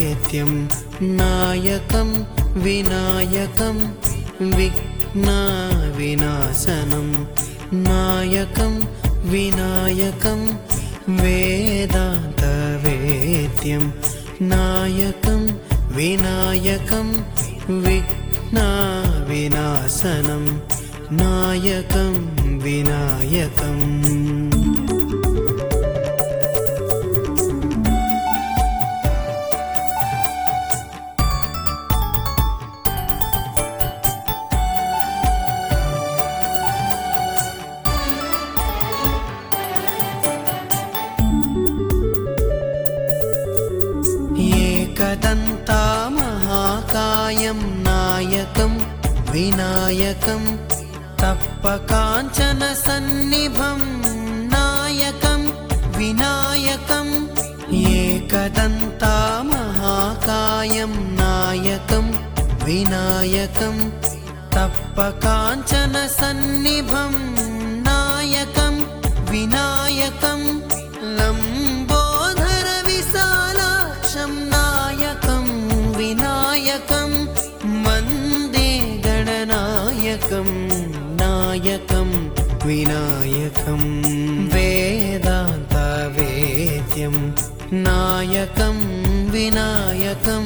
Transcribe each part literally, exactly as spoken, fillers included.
वेद्यं नायकं विनायकं विघ्नविनाशनं नायकं विनायकं वेदान्तवेद्यं नायकं विनायकं विघ्नविनाशनं नायकं विनायकम् एकदन्ता महाकायं नायकं विनायकं तप्तकाञ्चनसन्निभं नायकं विनायकम् एकदन्ता महाकायं नायकं विनायकं तप्तकाञ्चनसन्निभं नायकं विनायकं लम्बोदरविशालाक्षं नायकं विनायकं वन्दे गणनायकं नायकं विनायकं वेदान्तवेद्यं नायकं विनायकं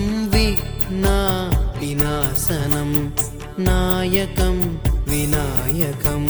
विघ्नविनाशनं नायकं विनायकम्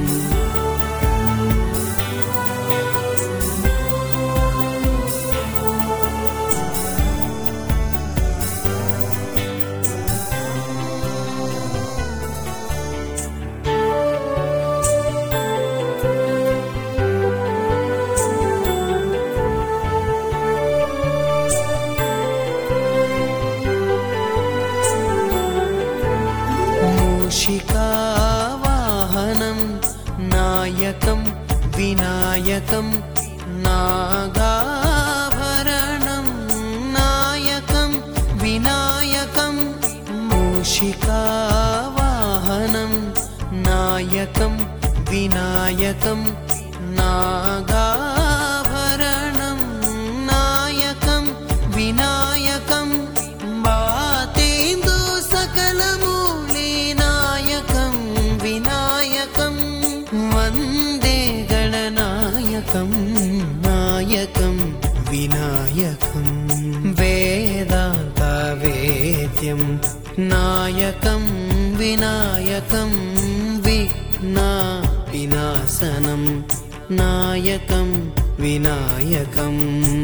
मूषिकावाहनं नायकं विनायकं नागाभरणं नायकं विनायकं मूषिकावाहनं नायकं विनायकं नागाभरणं नायकं विनायकं वातेन्दु सकलमूले नायकं विनायकं वन्दे गणनायकं नायकं विनायकं वेदान्तवेद्यं नायकं विनायकं विघ्नविनाशनं नायकं विनायकम्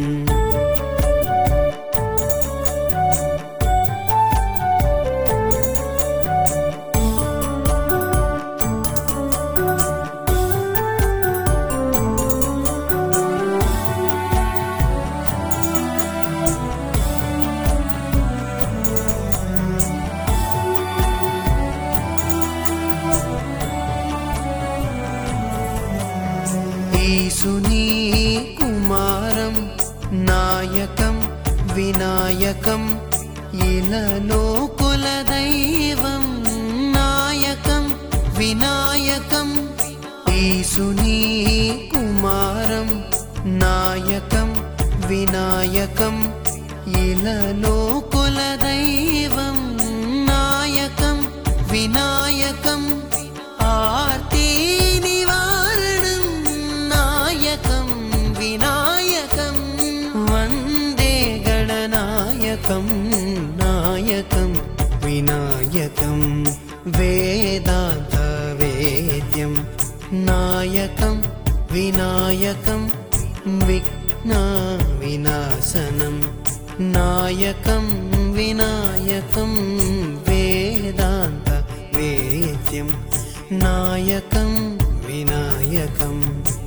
ईशुनी कुमारं नायकं विनायकं इललोकुलदैवं नायकं विनायकं ईशुनी कुमारं नायकं विनायकं इललोकुलदैवं नायकं विनायकं आर्ति विनायकं वन्दे गणनायकं नायकं विनायकं वेदान्तवेद्यं नायकं विनायकं विघ्नविनाशनं नायकं विनायकं वेदान्तवेद्यं नायकं विनायकम्